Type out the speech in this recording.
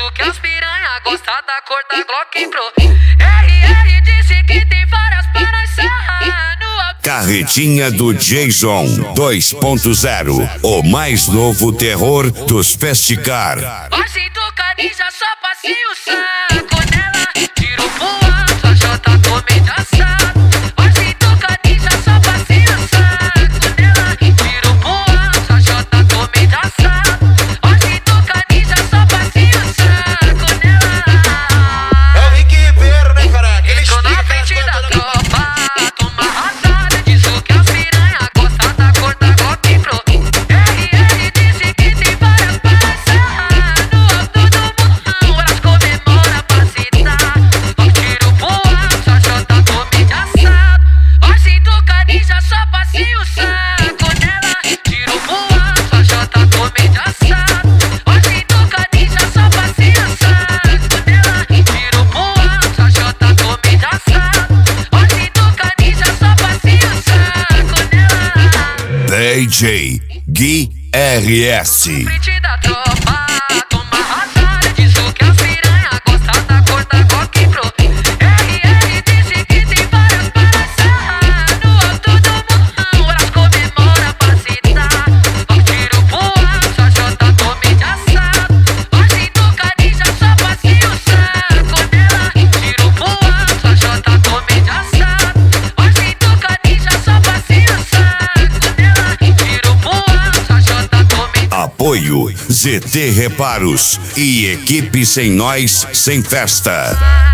o que as piranha gosta da cor da Glock Pro. RR disse que tem várias para nós sarrar no alto. Carretinha do Jason 2.0, o mais novo terror dos festicar. Hoje tocadinha só passei o saco nela, tiro pro alto, a Jota comendo assado. Hoje tocadinha só passei o saco nela, tiro pro alto, a Jota comendo assado. Hoje tocadinha só passei o saco nela. É o Rick Ribeiro, né, cara? Entrou na frente da tropa, toma rasada, diz o que as piranha gosta da cor da Glock Pro. RR disse que tem várias para sarrar no alto do morrão, elas comemora pra citar. Ó, tiro pro alto, a Jota comendo assado. Hoje tocadinha só passei o saco nela, tiro pro alto, a Jota comendo assado. Hoje tocadinha só passei o saco nela, tiro pro alto, a Jota comendo assado. Hoje tocadinha só passei o saco nela. DJ Gui RS. Frente da tropa, toma rasada, diz o que as piranha gosta da cor da Glock Pro. RR disse que tem várias para sarrar no alto do morrão, elas comemora pra citar. Ó, tiro pro alto, a Jota comendo assado. Hoje tocadinha só passei o saco nela, tiro pro alto, a Jota comendo assado. Hoje tocadinha só passei o saco nela, tiro pro alto, a Jota comendo. Apoio ZT Reparos e equipe Sem Nós Sem Festa.